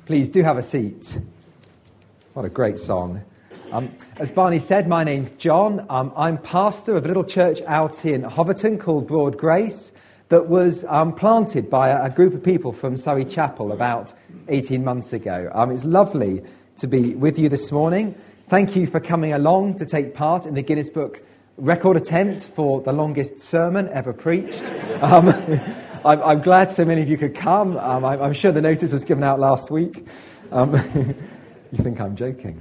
Please do have a seat. What a great song. As Barney said, my name's John. I'm pastor of a little church out in Hoverton called Broad Grace that was planted by a group of people from Surrey Chapel about 18 months ago. It's lovely to be with you this morning. Thank you for coming along to take part in the Guinness Book record attempt for the longest sermon ever preached. I'm glad so many of you could come. I'm sure the notice was given out last week. You think I'm joking.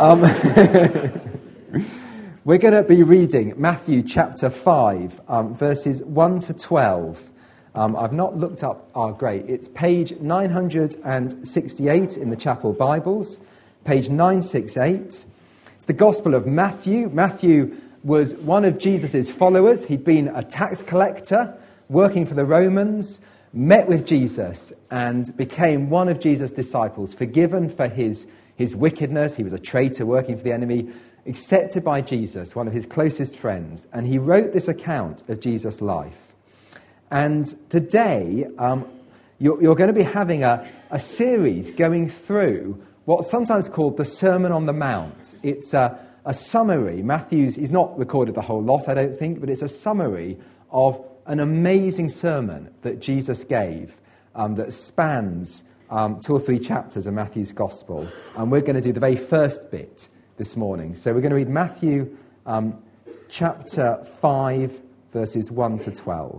We're going to be reading Matthew chapter 5, verses 1 to 12. I've not looked up great. It's page 968 in the chapel Bibles, page 968. It's the Gospel of Matthew. Matthew was one of Jesus' followers. He'd been a tax collector working for the Romans, met with Jesus and became one of Jesus' disciples, forgiven for his wickedness. He was a traitor working for the enemy, accepted by Jesus, one of his closest friends. And he wrote this account of Jesus' life. And today, you're going to be having a series going through what's sometimes called the Sermon on the Mount. It's a summary. He's not recorded the whole lot, I don't think, but it's a summary of an amazing sermon that Jesus gave that spans 2 or 3 chapters of Matthew's Gospel. And we're going to do the very first bit this morning. So we're going to read Matthew chapter 5, verses 1 to 12.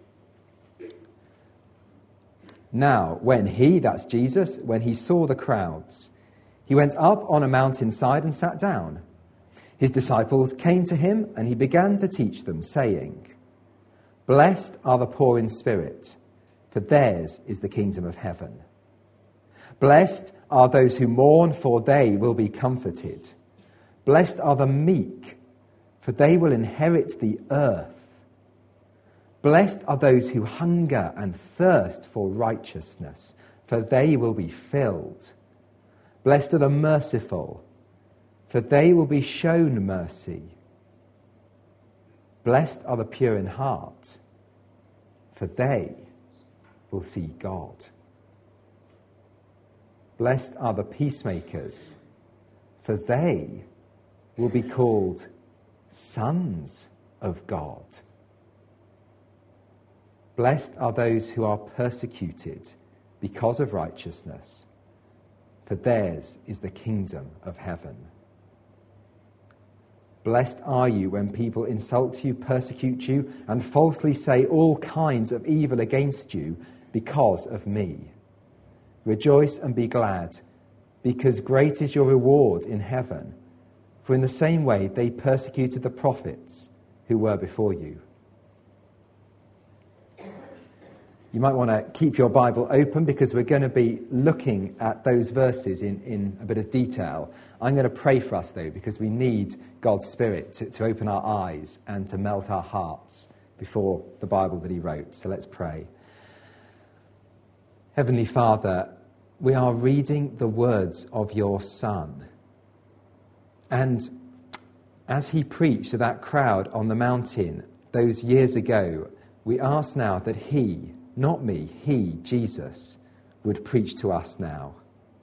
Now, when that's Jesus, when he saw the crowds, he went up on a mountainside and sat down. His disciples came to him, and he began to teach them, saying, "Blessed are the poor in spirit, for theirs is the kingdom of heaven. Blessed are those who mourn, for they will be comforted. Blessed are the meek, for they will inherit the earth. Blessed are those who hunger and thirst for righteousness, for they will be filled. Blessed are the merciful, for they will be shown mercy. Blessed are the pure in heart, for they will see God. Blessed are the peacemakers, for they will be called sons of God. Blessed are those who are persecuted because of righteousness, for theirs is the kingdom of heaven. Blessed are you when people insult you, persecute you, and falsely say all kinds of evil against you because of me. Rejoice and be glad, because great is your reward in heaven. For in the same way they persecuted the prophets who were before you." You might want to keep your Bible open because we're going to be looking at those verses in a bit of detail. I'm going to pray for us, though, because we need God's Spirit to open our eyes and to melt our hearts before the Bible that he wrote. So let's pray. Heavenly Father, we are reading the words of your Son. And as he preached to that crowd on the mountain those years ago, we ask now that he, not me, he, Jesus, would preach to us now.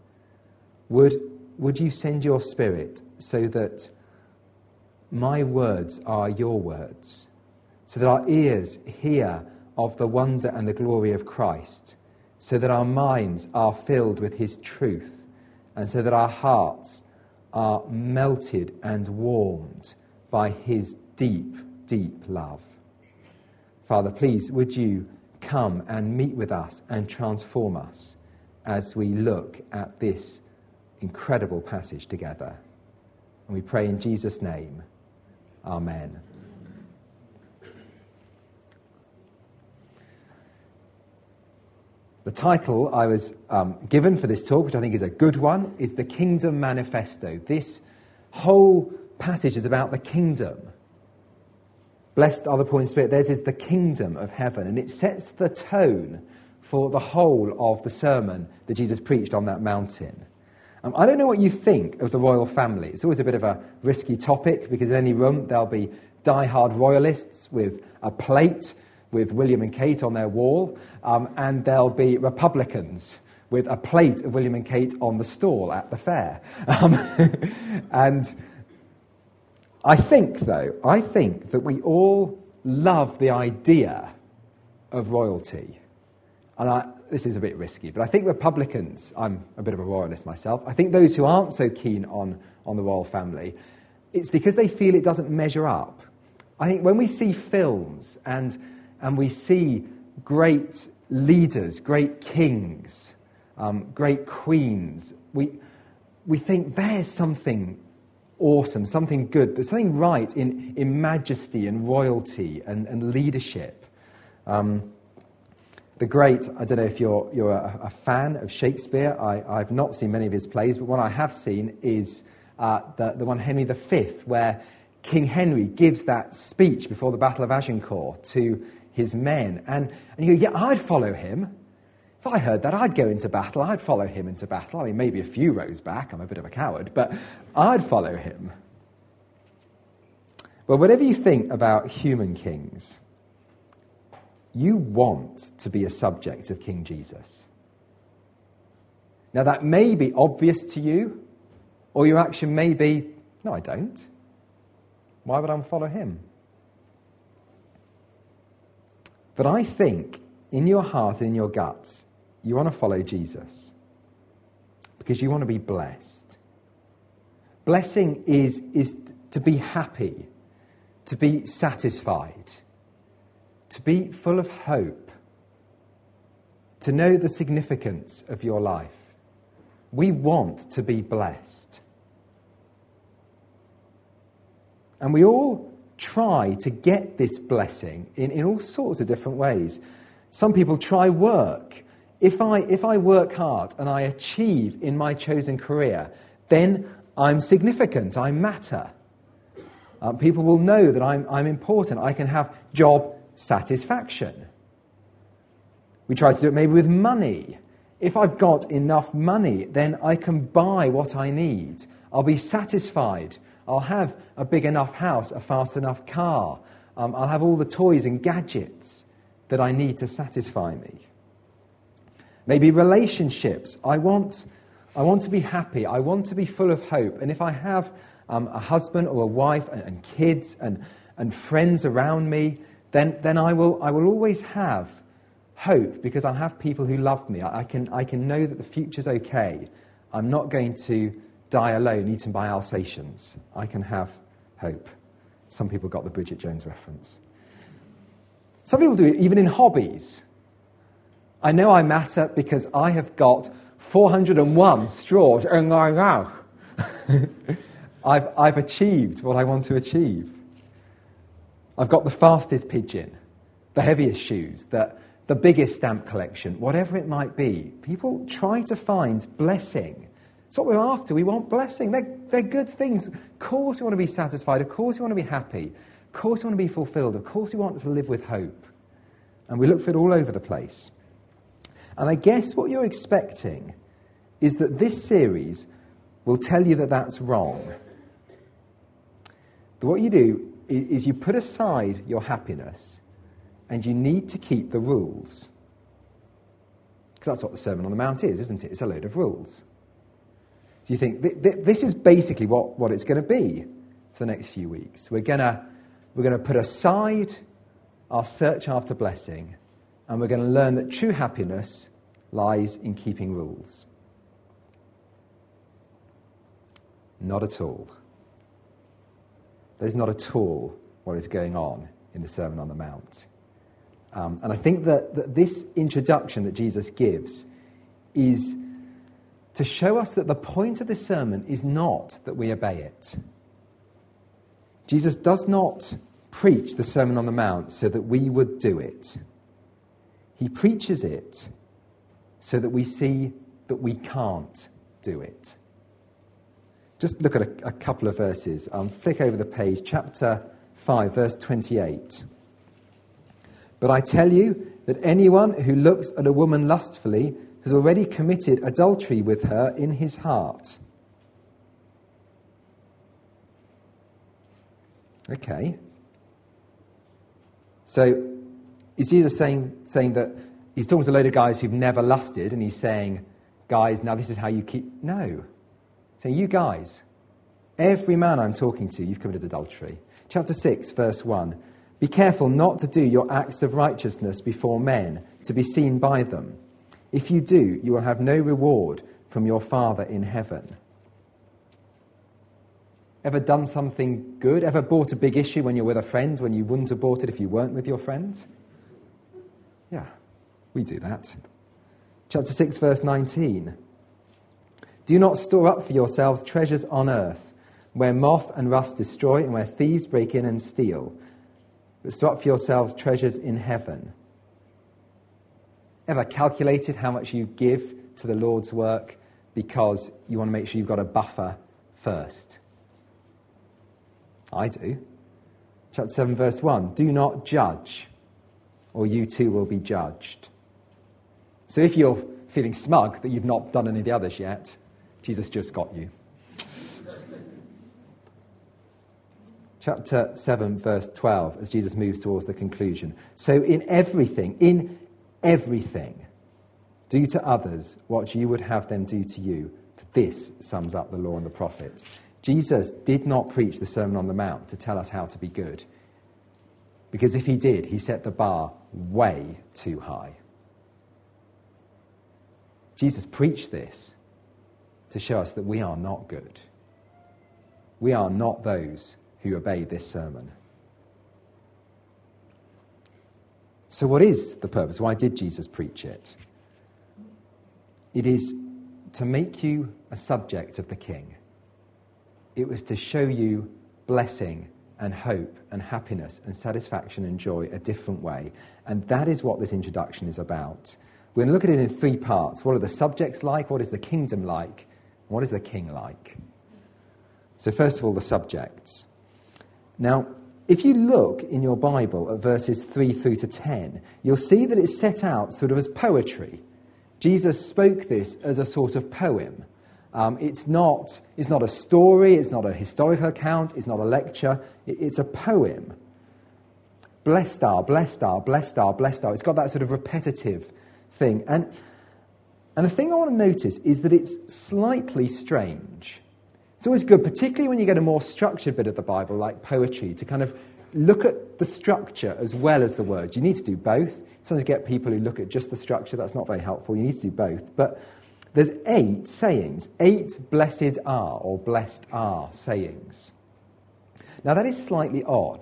Would you send your Spirit so that my words are your words, so that our ears hear of the wonder and the glory of Christ, so that our minds are filled with his truth, and so that our hearts are melted and warmed by his deep, deep love. Father, please, would you come and meet with us and transform us as we look at this incredible passage together. And we pray in Jesus' name. Amen. The title I was given for this talk, which I think is a good one, is The Kingdom Manifesto. This whole passage is about the kingdom. Blessed are the poor in spirit, theirs is the kingdom of heaven. And it sets the tone for the whole of the sermon that Jesus preached on that mountain. I don't know what you think of the royal family. It's always a bit of a risky topic because in any room there'll be die-hard royalists with a plate with William and Kate on their wall, and there'll be Republicans with a plate of William and Kate on the stall at the fair. And I think that we all love the idea of royalty. And this is a bit risky, but I think Republicans, I'm a bit of a royalist myself, I think those who aren't so keen on the royal family, it's because they feel it doesn't measure up. I think when we see films and we see great leaders, great kings, great queens, we think there's something awesome, something good, there's something right in majesty and royalty and leadership. The great, I don't know if you're a fan of Shakespeare. I've not seen many of his plays, but one I have seen is the one Henry V, where King Henry gives that speech before the Battle of Agincourt to his men. And you go, yeah, I'd follow him. If I heard that, I'd go into battle. I'd follow him into battle. I mean, maybe a few rows back. I'm a bit of a coward, but I'd follow him. But whatever you think about human kings, you want to be a subject of King Jesus. Now, that may be obvious to you, or your action may be, no, I don't. Why would I follow him? But I think in your heart, in your guts, you want to follow Jesus because you want to be blessed. Blessing is to be happy, to be satisfied, to be full of hope, to know the significance of your life. We want to be blessed. And we all try to get this blessing in all sorts of different ways. Some people try work. If I work hard and I achieve in my chosen career, then I'm significant, I matter. People will know that I'm important. I can have job satisfaction. We try to do it maybe with money. If I've got enough money, then I can buy what I need. I'll be satisfied. I'll have a big enough house, a fast enough car. I'll have all the toys and gadgets that I need to satisfy me. Maybe relationships. I want to be happy. I want to be full of hope. And if I have a husband or a wife and kids and friends around me, then I will always have hope because I'll have people who love me. I can know that the future's okay. I'm not going to die alone, eaten by Alsatians. I can have hope. Some people got the Bridget Jones reference. Some people do it even in hobbies. I know I matter because I have got 401 straws in my mouth. I've achieved what I want to achieve. I've got the fastest pigeon, the heaviest shoes, the biggest stamp collection, whatever it might be. People try to find blessing. It's what we're after. We want blessing. They're good things. Of course we want to be satisfied. Of course we want to be happy. Of course we want to be fulfilled. Of course we want to live with hope. And we look for it all over the place. And I guess what you're expecting is that this series will tell you that that's wrong. That what you do is you put aside your happiness and you need to keep the rules. Because that's what the Sermon on the Mount is, isn't it? It's a load of rules. So you think, this is basically what it's going to be for the next few weeks. We're going to put aside our search after blessing, and we're going to learn that true happiness lies in keeping rules. Not at all. There's not at all what is going on in the Sermon on the Mount. And I think that this introduction that Jesus gives is to show us that the point of this sermon is not that we obey it. Jesus does not preach the Sermon on the Mount so that we would do it. He preaches it so that we see that we can't do it. Just look at a couple of verses. Flick over the page, chapter 5, verse 28. But I tell you that anyone who looks at a woman lustfully has already committed adultery with her in his heart. Okay. So is Jesus saying that he's talking to a load of guys who've never lusted, and he's saying, guys, now this is how you keep... No. Saying, you guys, every man I'm talking to, you've committed adultery. Chapter 6, verse 1. Be careful not to do your acts of righteousness before men, to be seen by them. If you do, you will have no reward from your Father in heaven. Ever done something good? Ever bought a big issue when you're with a friend when you wouldn't have bought it if you weren't with your friends? Yeah, we do that. Chapter 6, verse 19. Do not store up for yourselves treasures on earth, where moth and rust destroy and where thieves break in and steal. But store up for yourselves treasures in heaven. Ever calculated how much you give to the Lord's work because you want to make sure you've got a buffer first? I do. Chapter 7, verse 1. Do not judge, or you too will be judged. So if you're feeling smug that you've not done any of the others yet, Jesus just got you. Chapter 7, verse 12, as Jesus moves towards the conclusion. So in everything, do to others what you would have them do to you. For this sums up the law and the prophets. Jesus did not preach the Sermon on the Mount to tell us how to be good. Because if he did, he set the bar way too high. Jesus preached this to show us that we are not good. We are not those who obey this sermon. So what is the purpose? Why did Jesus preach it? It is to make you a subject of the King. It was to show you blessing and hope and happiness and satisfaction and joy a different way. And that is what this introduction is about. We're going to look at it in 3 parts. What are the subjects like? What is the kingdom like? What is the king like? So first of all, the subjects. Now, if you look in your Bible at verses 3 through to 10, you'll see that it's set out sort of as poetry. Jesus spoke this as a sort of poem. It's not a story, it's not a historical account, it's not a lecture, it's a poem. Blessed are, blessed are, blessed are, blessed are. It's got that sort of repetitive thing. And the thing I want to notice is that it's slightly strange. It's always good, particularly when you get a more structured bit of the Bible, like poetry, to kind of look at the structure as well as the words. You need to do both. Sometimes you get people who look at just the structure. That's not very helpful. You need to do both. But there's 8 sayings, 8 blessed are or blessed are sayings. Now that is slightly odd.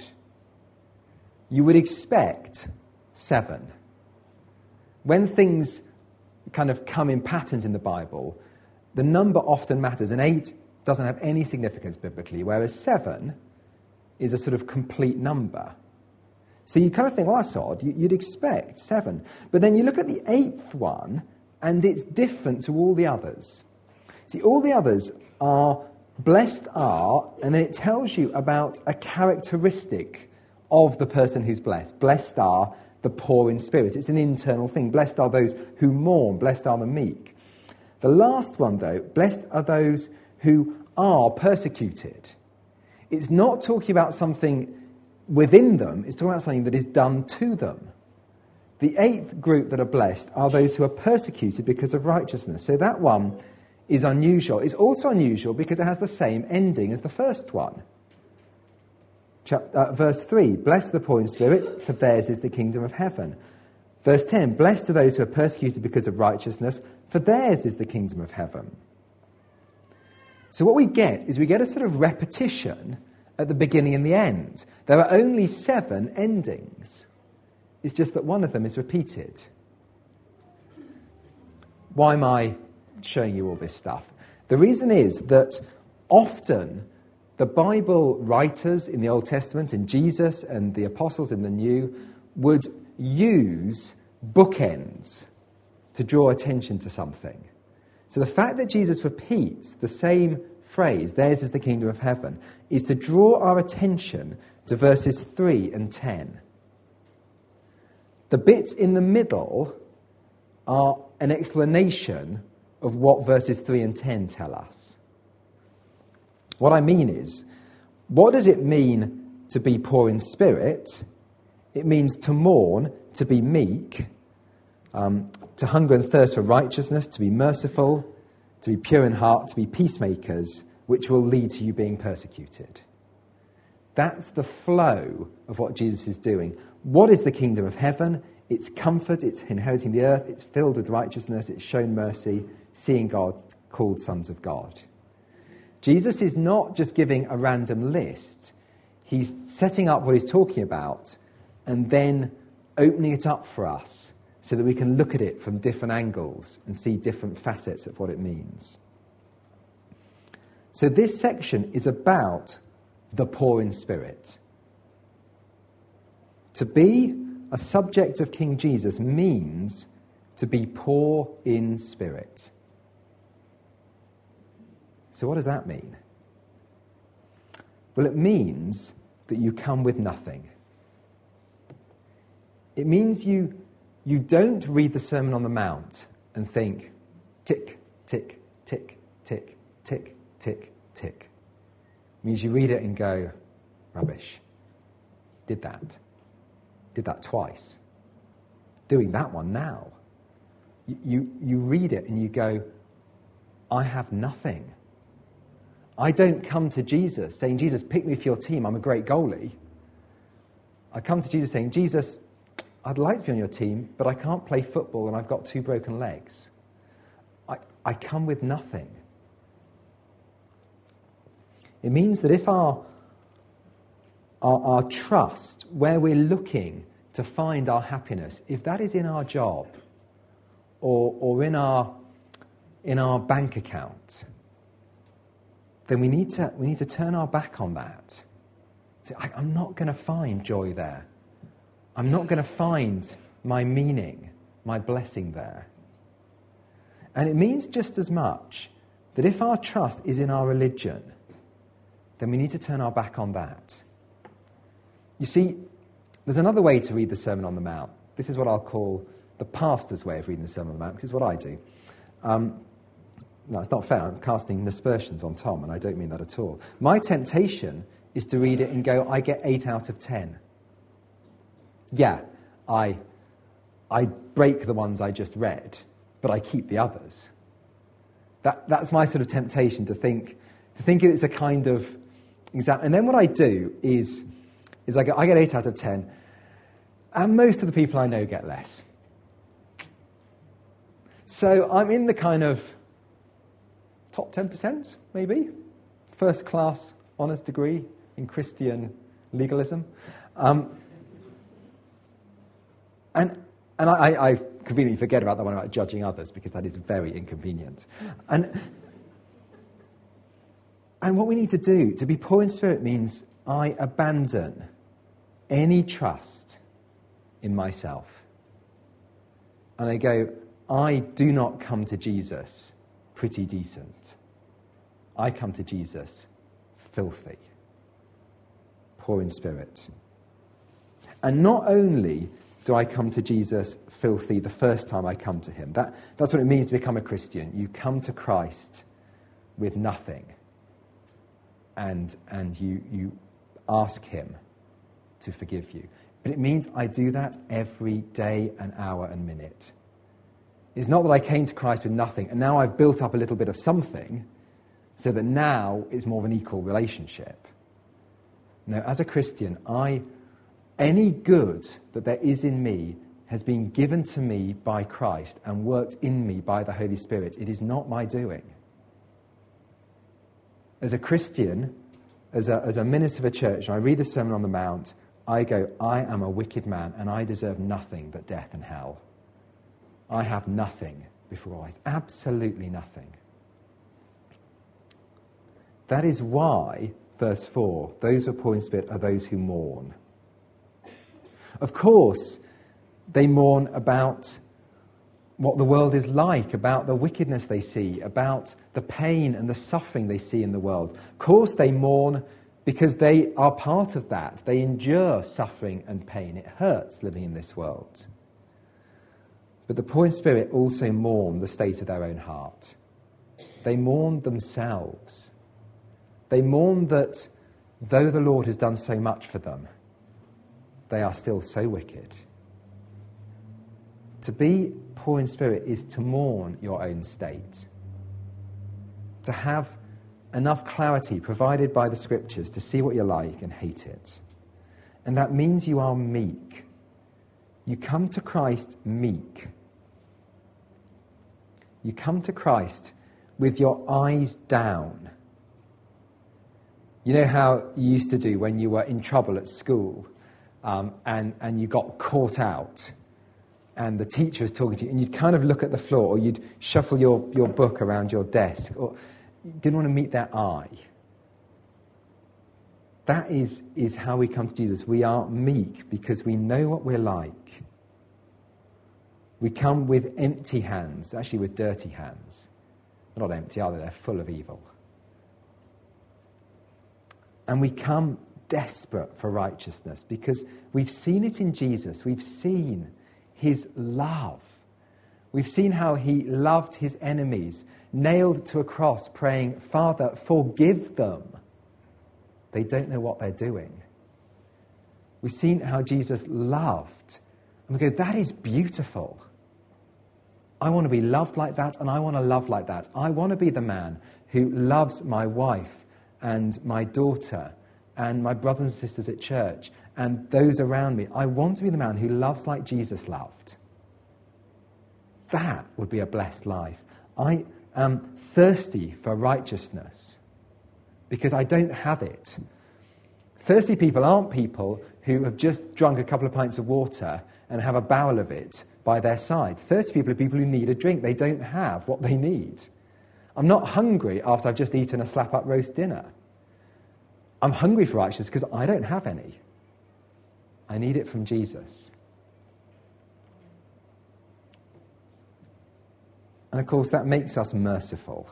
You would expect 7. When things kind of come in patterns in the Bible, the number often matters, and 8 doesn't have any significance biblically, whereas 7 is a sort of complete number. So you kind of think, well, that's odd. You'd expect 7. But then you look at the 8th one, and it's different to all the others. See, all the others are blessed are, and then it tells you about a characteristic of the person who's blessed. Blessed are the poor in spirit. It's an internal thing. Blessed are those who mourn. Blessed are the meek. The last one, though, blessed are those who are persecuted. It's not talking about something within them. It's talking about something that is done to them. The 8th group that are blessed are those who are persecuted because of righteousness. So that one is unusual. It's also unusual because it has the same ending as the first one. Verse 3, blessed are the poor in spirit, for theirs is the kingdom of heaven. Verse 10, blessed are those who are persecuted because of righteousness, for theirs is the kingdom of heaven. So what we get is we get a sort of repetition at the beginning and the end. There are only 7 endings. It's just that one of them is repeated. Why am I showing you all this stuff? The reason is that often the Bible writers in the Old Testament, and Jesus and the apostles in the New, would use bookends to draw attention to something. So the fact that Jesus repeats the same phrase, theirs is the kingdom of heaven, is to draw our attention to verses 3 and 10. The bits in the middle are an explanation of what verses 3 and 10 tell us. What I mean is, what does it mean to be poor in spirit? It means to mourn, to be meek. to hunger and thirst for righteousness, to be merciful, to be pure in heart, to be peacemakers, which will lead to you being persecuted. That's the flow of what Jesus is doing. What is the kingdom of heaven? It's comfort, it's inheriting the earth, it's filled with righteousness, it's shown mercy, seeing God, called sons of God. Jesus is not just giving a random list. He's setting up what he's talking about and then opening it up for us so that we can look at it from different angles and see different facets of what it means. So this section is about the poor in spirit. To be a subject of King Jesus means to be poor in spirit. So what does that mean? Well, it means that you come with nothing. It means you don't read the Sermon on the Mount and think, tick, tick, tick, tick, tick, tick, tick. It means you read it and go, rubbish. Did that twice. Doing that one now. You read it and you go, I have nothing. I don't come to Jesus saying, Jesus, pick me for your team, I'm a great goalie. I come to Jesus saying, Jesus, I'd like to be on your team, but I can't play football and I've got 2 broken legs. I come with nothing. It means that if our trust, where we're looking to find our happiness, if that is in our job or in our bank account, then we need to turn our back on that. So I'm not going to find joy there. I'm not going to find my meaning, my blessing there. And it means just as much that if our trust is in our religion, then we need to turn our back on that. You see, there's another way to read the Sermon on the Mount. This is what I'll call the pastor's way of reading the Sermon on the Mount, which is what I do. No, it's not fair. I'm casting aspersions on Tom, and I don't mean that at all. My temptation is to read it and go, I get 8 out of 10. Yeah, I break the ones I just read, but I keep the others. That's my sort of temptation to think it's a kind of exam. And then what I do is I get 8 out of 10, and most of the people I know get less. So I'm in the kind of top 10%, maybe. First class honours degree in Christian legalism. And I conveniently forget about the one about judging others because that is very inconvenient. And what we need to do, to be poor in spirit, means I abandon any trust in myself. And I go, I do not come to Jesus pretty decent. I come to Jesus filthy, poor in spirit. And not only do I come to Jesus filthy the first time I come to him, that's what it means to become a Christian. You come to Christ with nothing, and you ask him to forgive you. But it means I do that every day and hour and minute. It's not that I came to Christ with nothing, and now I've built up a little bit of something, so that now it's more of an equal relationship. No, as a Christian, any good that there is in me has been given to me by Christ and worked in me by the Holy Spirit. It is not my doing. As a Christian, as a minister of a church, and I read the Sermon on the Mount, I go, I am a wicked man, and I deserve nothing but death and hell. I have nothing before eyes, absolutely nothing. That is why, verse 4, those who are poor in spirit are those who mourn. Of course, they mourn about what the world is like, about the wickedness they see, about the pain and the suffering they see in the world. Of course, they mourn because they are part of that. They endure suffering and pain. It hurts living in this world. But the poor in spirit also mourn the state of their own heart. They mourn themselves. They mourn that though the Lord has done so much for them, they are still so wicked. To be poor in spirit is to mourn your own state, to have enough clarity provided by the Scriptures to see what you like and hate it. And that means you are meek. You come to Christ meek. You come to Christ with your eyes down. You know how you used to do when you were in trouble at school and you got caught out and the teacher was talking to you and you'd kind of look at the floor or you'd shuffle your book around your desk or you didn't want to meet their eye. That is how we come to Jesus. We are meek because we know what we're like. We come with empty hands, actually with dirty hands. They're not empty, are they? They're full of evil. And we come desperate for righteousness because we've seen it in Jesus. We've seen his love. We've seen how he loved his enemies, nailed to a cross, praying, "Father, forgive them. They don't know what they're doing." We've seen how Jesus loved. And we go, that is beautiful. I want to be loved like that, and I want to love like that. I want to be the man who loves my wife and my daughter and my brothers and sisters at church and those around me. I want to be the man who loves like Jesus loved. That would be a blessed life. I am thirsty for righteousness because I don't have it. Thirsty people aren't people who have just drunk a couple of pints of water and have a barrel of it by their side. Thirsty people are people who need a drink. They don't have what they need. I'm not hungry after I've just eaten a slap-up roast dinner. I'm hungry for righteousness because I don't have any. I need it from Jesus. And of course, that makes us merciful.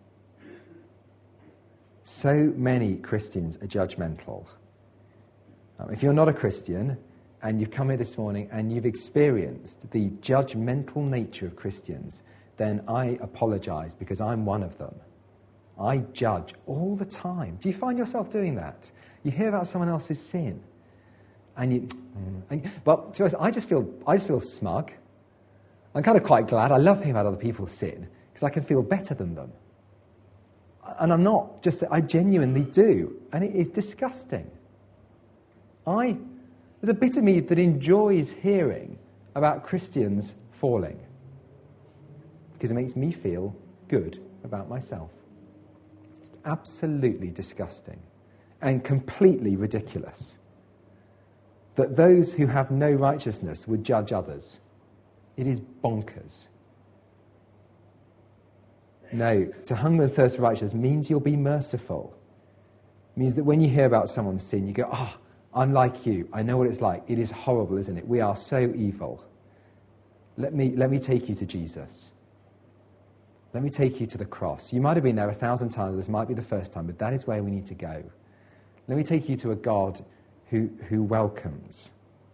So many Christians are judgmental. If you're not a Christian and you've come here this morning and you've experienced the judgmental nature of Christians, then I apologize because I'm one of them. I judge all the time. Do you find yourself doing that? You hear about someone else's sin and well, to be honest, I just feel smug. I'm kind of quite glad. I love hearing about other people's sin because I can feel better than them. And I'm not just, I genuinely do. And it is disgusting. There's a bit of me that enjoys hearing about Christians falling because it makes me feel good about myself. It's absolutely disgusting and completely ridiculous that those who have no righteousness would judge others. It is bonkers. No, to hunger and thirst for righteousness means you'll be merciful. It means that when you hear about someone's sin, you go, I'm like you. I know what it's like. It is horrible, isn't it? We are so evil. Let me take you to Jesus. Let me take you to the cross. You might have been there 1,000 times. This might be the first time, but that is where we need to go. Let me take you to a God who welcomes.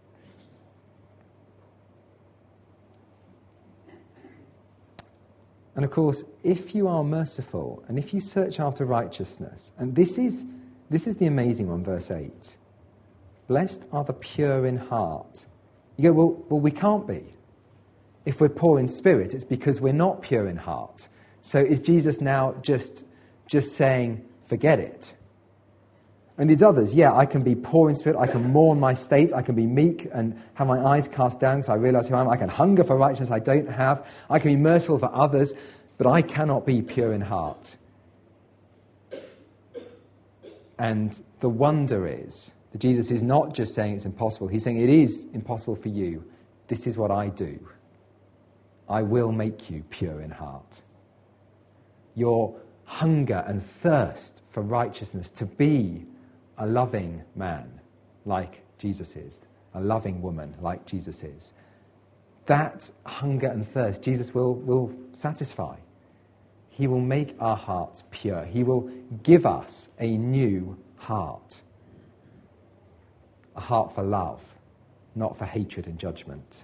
And of course, if you are merciful and if you search after righteousness, and this is the amazing one, verse 8. Blessed are the pure in heart. You go, well, we can't be. If we're poor in spirit, it's because we're not pure in heart. So is Jesus now just saying, forget it? And these others, I can be poor in spirit, I can mourn my state, I can be meek and have my eyes cast down because I realize who I am. I can hunger for righteousness I don't have. I can be merciful for others, but I cannot be pure in heart. And the wonder is that Jesus is not just saying it's impossible. He's saying it is impossible for you. This is what I do. I will make you pure in heart. Your hunger and thirst for righteousness, to be a loving man like Jesus is, a loving woman like Jesus is, that hunger and thirst Jesus will satisfy. He will make our hearts pure. He will give us a new heart. A heart for love, not for hatred and judgment.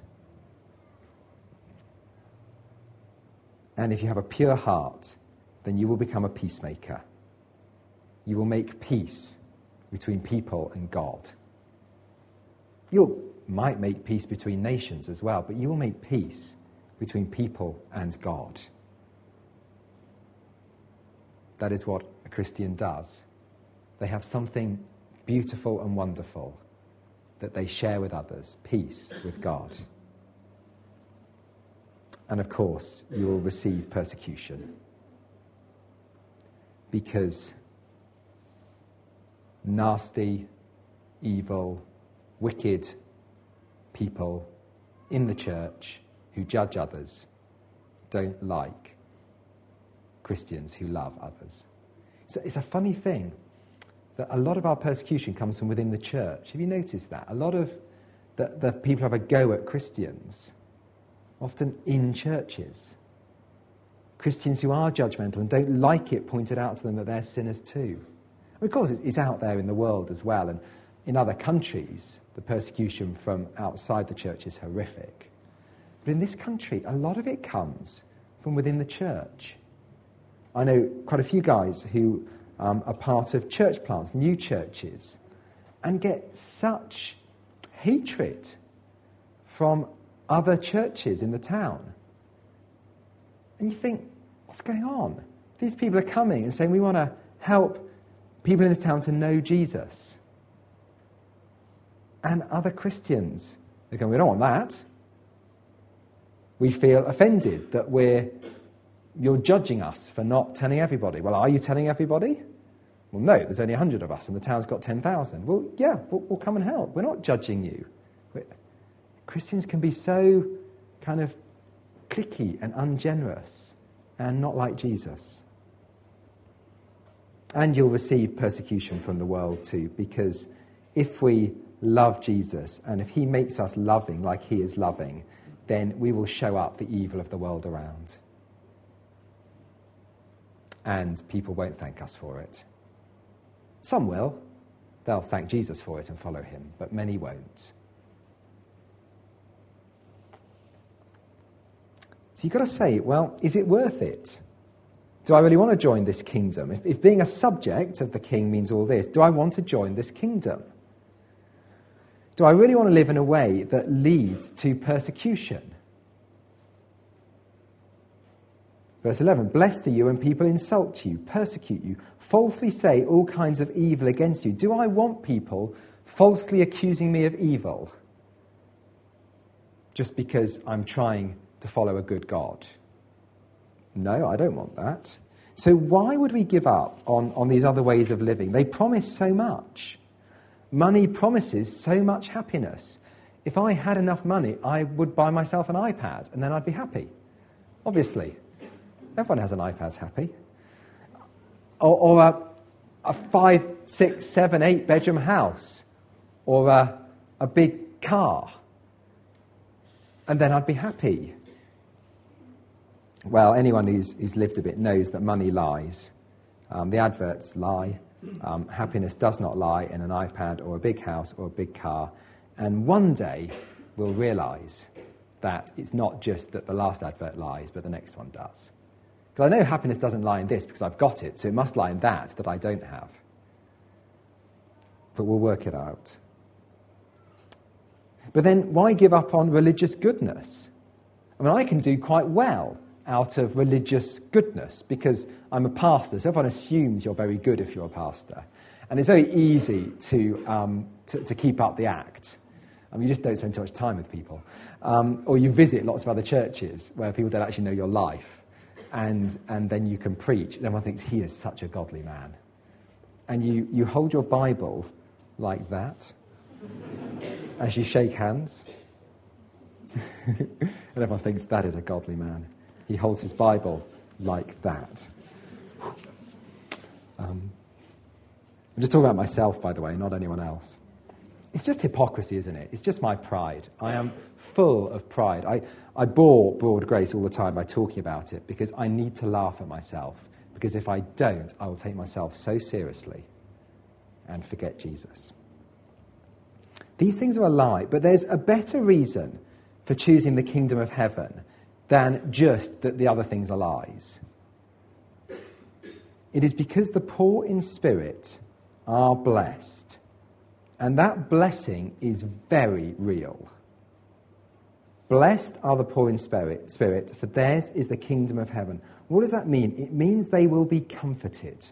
And if you have a pure heart, then you will become a peacemaker. You will make peace between people and God. You might make peace between nations as well, but you will make peace between people and God. That is what a Christian does. They have something beautiful and wonderful that they share with others, peace with God. And of course, you will receive persecution because nasty, evil, wicked people in the church who judge others don't like Christians who love others. It's a funny thing that a lot of our persecution comes from within the church. Have you noticed that? A lot of the people have a go at Christians, often in churches. Christians who are judgmental and don't like it pointed out to them that they're sinners too. And of course, it's out there in the world as well. And in other countries, the persecution from outside the church is horrific. But in this country, a lot of it comes from within the church. I know quite a few guys who are part of church plants, new churches, and get such hatred from other churches in the town. And you think, what's going on? These people are coming and saying, we want to help people in this town to know Jesus. And other Christians, they're going, we don't want that. We feel offended that you're judging us for not telling everybody. Well, are you telling everybody? Well, no, there's only 100 of us and the town's got 10,000. Well, yeah, we'll come and help. We're not judging you. Christians can be so kind of cliquey and ungenerous and not like Jesus. And you'll receive persecution from the world too, because if we love Jesus and if he makes us loving like he is loving, then we will show up the evil of the world around. And people won't thank us for it. Some will. They'll thank Jesus for it and follow him, but many won't. So you've got to say, well, is it worth it? Do I really want to join this kingdom? If being a subject of the king means all this, do I want to join this kingdom? Do I really want to live in a way that leads to persecution? Verse 11, blessed are you when people insult you, persecute you, falsely say all kinds of evil against you. Do I want people falsely accusing me of evil just because I'm trying to follow a good God? No, I don't want that. So why would we give up on these other ways of living? They promise so much. Money promises so much happiness. If I had enough money, I would buy myself an iPad and then I'd be happy. Obviously. Everyone has an iPad's happy. Or a 5, 6, 7, 8 bedroom house. Or a big car. And then I'd be happy. Well, anyone who's lived a bit knows that money lies. The adverts lie. Happiness does not lie in an iPad or a big house or a big car. And one day we'll realise that it's not just that the last advert lies, but the next one does. Because I know happiness doesn't lie in this because I've got it, so it must lie in that I don't have. But we'll work it out. But then why give up on religious goodness? I mean, I can do quite well out of religious goodness because I'm a pastor, so everyone assumes you're very good if you're a pastor. And it's very easy to keep up the act. I mean, you just don't spend too much time with people. Or you visit lots of other churches where people don't actually know your life. And then you can preach, and everyone thinks, he is such a godly man. And you hold your Bible like that as you shake hands. And everyone thinks, that is a godly man. He holds his Bible like that. I'm just talking about myself, by the way, not anyone else. It's just hypocrisy, isn't it? It's just my pride. I am full of pride. I bore Broad Grace all the time by talking about it because I need to laugh at myself. Because if I don't, I will take myself so seriously and forget Jesus. These things are a lie, but there's a better reason for choosing the kingdom of heaven than just that the other things are lies. It is because the poor in spirit are blessed. And that blessing is very real. Blessed are the poor in spirit, for theirs is the kingdom of heaven. What does that mean? It means they will be comforted.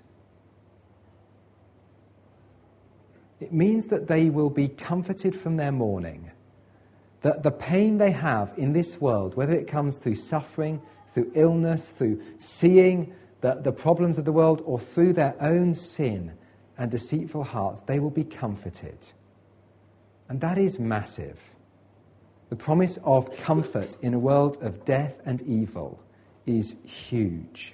It means that they will be comforted from their mourning. That the pain they have in this world, whether it comes through suffering, through illness, through seeing the problems of the world, or through their own sin and deceitful hearts, they will be comforted. And that is massive. The promise of comfort in a world of death and evil is huge.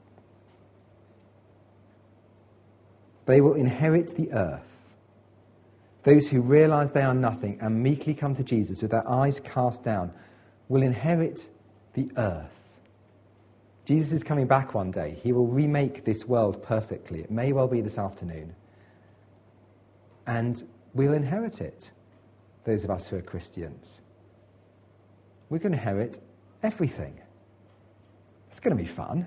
They will inherit the earth. Those who realize they are nothing and meekly come to Jesus with their eyes cast down will inherit the earth. Jesus is coming back one day. He will remake this world perfectly. It may well be this afternoon. And we'll inherit it, those of us who are Christians. We're going to inherit everything. It's going to be fun.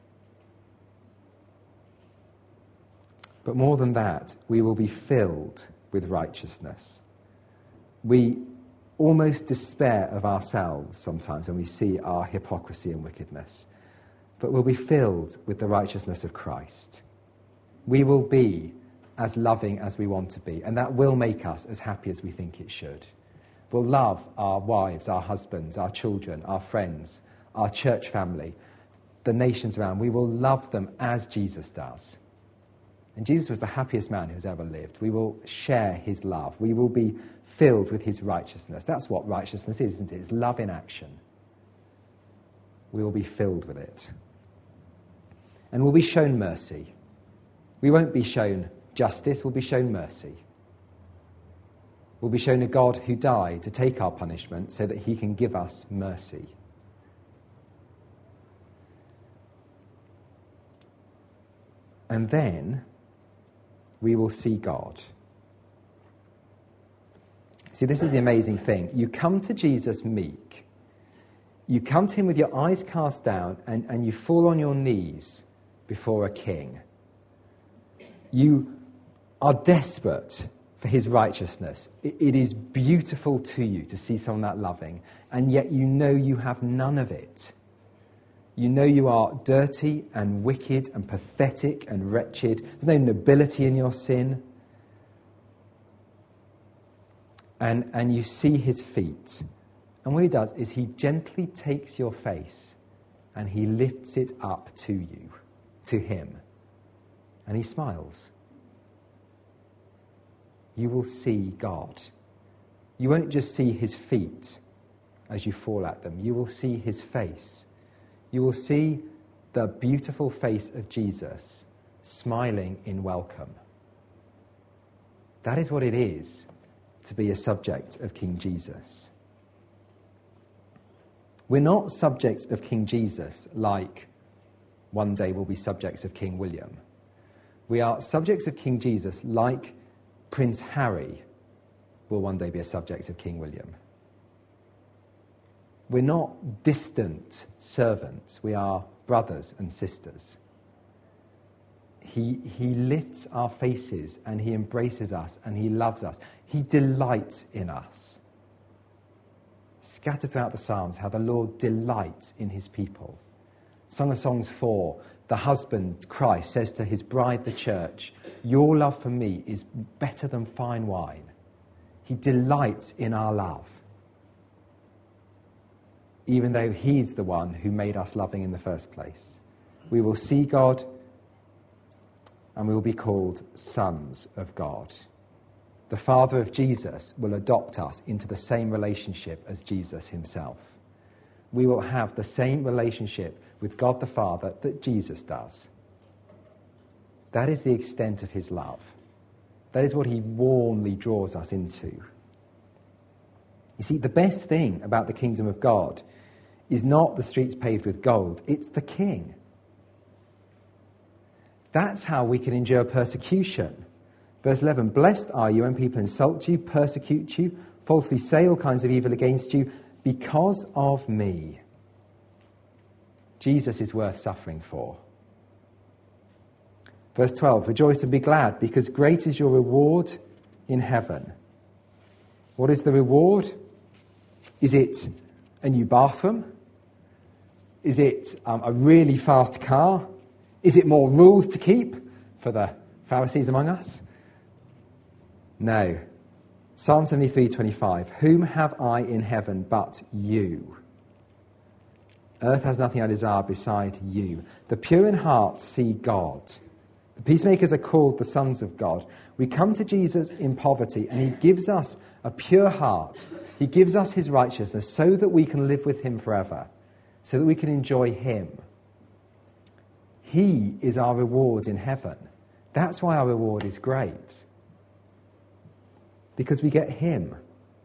But more than that, we will be filled with righteousness. We almost despair of ourselves sometimes when we see our hypocrisy and wickedness. But we'll be filled with the righteousness of Christ. We will be as loving as we want to be, and that will make us as happy as we think it should. We'll love our wives, our husbands, our children, our friends, our church family, the nations around. We will love them as Jesus does. And Jesus was the happiest man who's ever lived. We will share his love. We will be filled with his righteousness. That's what righteousness is, isn't it? It's love in action. We will be filled with it. And we'll be shown mercy. We won't be shown justice, we'll be shown mercy. We'll be shown a God who died to take our punishment so that he can give us mercy. And then we will see God. See, this is the amazing thing. You come to Jesus meek. You come to him with your eyes cast down and you fall on your knees before a king. You are desperate for his righteousness. It is beautiful to you to see someone that loving, and yet you know you have none of it. You know you are dirty and wicked and pathetic and wretched. There's no nobility in your sin. And you see his feet. And what he does is he gently takes your face and he lifts it up to you, to him. And he smiles. You will see God. You won't just see his feet as you fall at them. You will see his face. You will see the beautiful face of Jesus smiling in welcome. That is what it is to be a subject of King Jesus. We're not subjects of King Jesus like one day we'll be subjects of King William. We are subjects of King Jesus like Prince Harry will one day be a subject of King William. We're not distant servants. We are brothers and sisters. He lifts our faces and he embraces us and he loves us. He delights in us. Scattered throughout the Psalms, how the Lord delights in his people. Song of Songs 4, the husband, Christ, says to his bride, the church, your love for me is better than fine wine. He delights in our love, even though he's the one who made us loving in the first place. We will see God and we will be called sons of God. The Father of Jesus will adopt us into the same relationship as Jesus himself. We will have the same relationship with God the Father that Jesus does. That is the extent of his love. That is what he warmly draws us into. You see, the best thing about the kingdom of God is not the streets paved with gold, it's the King. That's how we can endure persecution. Verse 11, blessed are you when people insult you, persecute you, falsely say all kinds of evil against you, because of me. Jesus is worth suffering for. Verse 12, rejoice and be glad, because great is your reward in heaven. What is the reward? Is it a new bathroom? Is it a really fast car? Is it more rules to keep for the Pharisees among us? No. Psalm 73:25. Whom have I in heaven but you? Earth has nothing I desire beside you. The pure in heart see God. The peacemakers are called the sons of God. We come to Jesus in poverty, and he gives us a pure heart. He gives us his righteousness so that we can live with him forever, so that we can enjoy him. He is our reward in heaven. That's why our reward is great. Because we get him.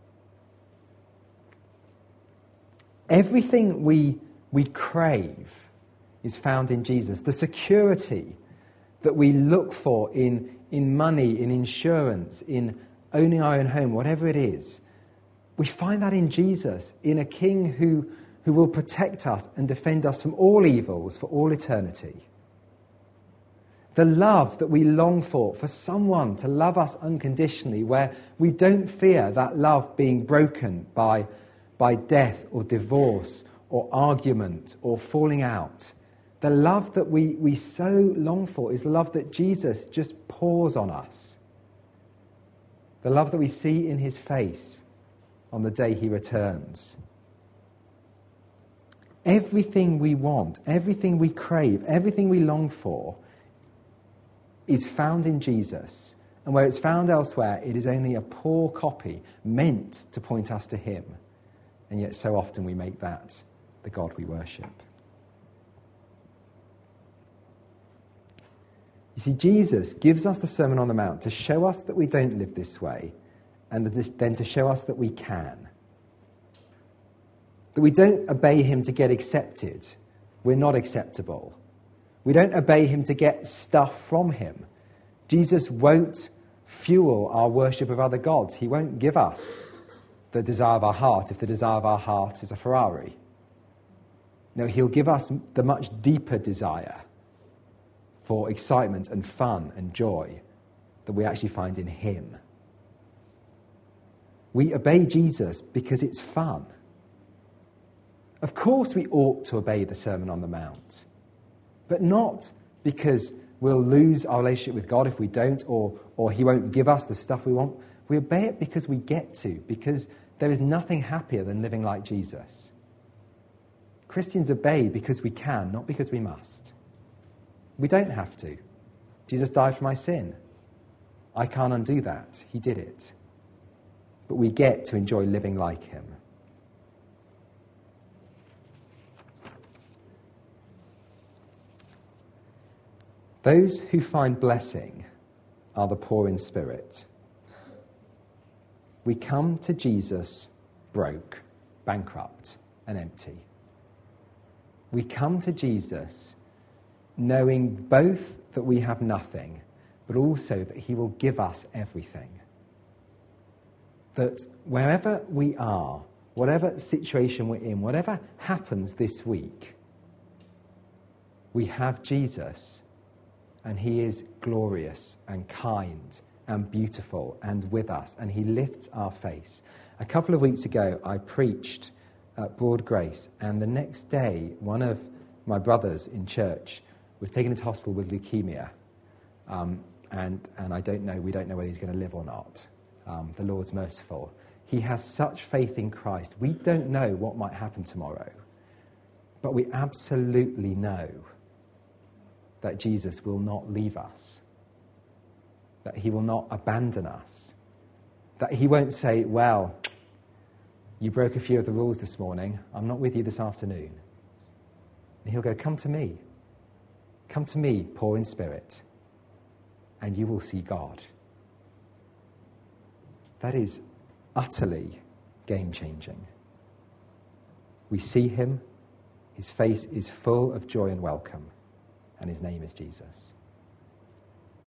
Everything we crave is found in Jesus. The security that we look for in money, in insurance, in owning our own home, whatever it is, we find that in Jesus, in a king who will protect us and defend us from all evils for all eternity. The love that we long for someone to love us unconditionally, where we don't fear that love being broken by death or divorce or argument or falling out. The love that we so long for is the love that Jesus just pours on us. The love that we see in his face on the day he returns. Everything we want, everything we crave, everything we long for is found in Jesus. And where it's found elsewhere, it is only a poor copy meant to point us to him. And yet so often we make that the God we worship. You see, Jesus gives us the Sermon on the Mount to show us that we don't live this way, and then to show us that we can. That we don't obey him to get accepted. We're not acceptable. We don't obey him to get stuff from him. Jesus won't fuel our worship of other gods. He won't give us the desire of our heart if the desire of our heart is a Ferrari. No, he'll give us the much deeper desire for excitement and fun and joy that we actually find in him. We obey Jesus because it's fun. Of course we ought to obey the Sermon on the Mount, but not because we'll lose our relationship with God if we don't, or he won't give us the stuff we want. We obey it because we get to, because there is nothing happier than living like Jesus. Christians obey because we can, not because we must. We don't have to. Jesus died for my sin. I can't undo that. He did it. But we get to enjoy living like him. Those who find blessing are the poor in spirit. We come to Jesus broke, bankrupt, and empty. We come to Jesus knowing both that we have nothing, but also that he will give us everything. That wherever we are, whatever situation we're in, whatever happens this week, we have Jesus, and he is glorious and kind and beautiful and with us, and he lifts our face. A couple of weeks ago, I preached at Broad Grace, and the next day, one of my brothers in church was taken into hospital with leukemia, and we don't know whether he's going to live or not. The Lord's merciful. He has such faith in Christ. We don't know what might happen tomorrow, but we absolutely know that Jesus will not leave us, that he will not abandon us, that he won't say, well, you broke a few of the rules this morning, I'm not with you this afternoon. And he'll go, come to me, poor in spirit, and you will see God. That is utterly game-changing. We see him, his face is full of joy and welcome, and his name is Jesus.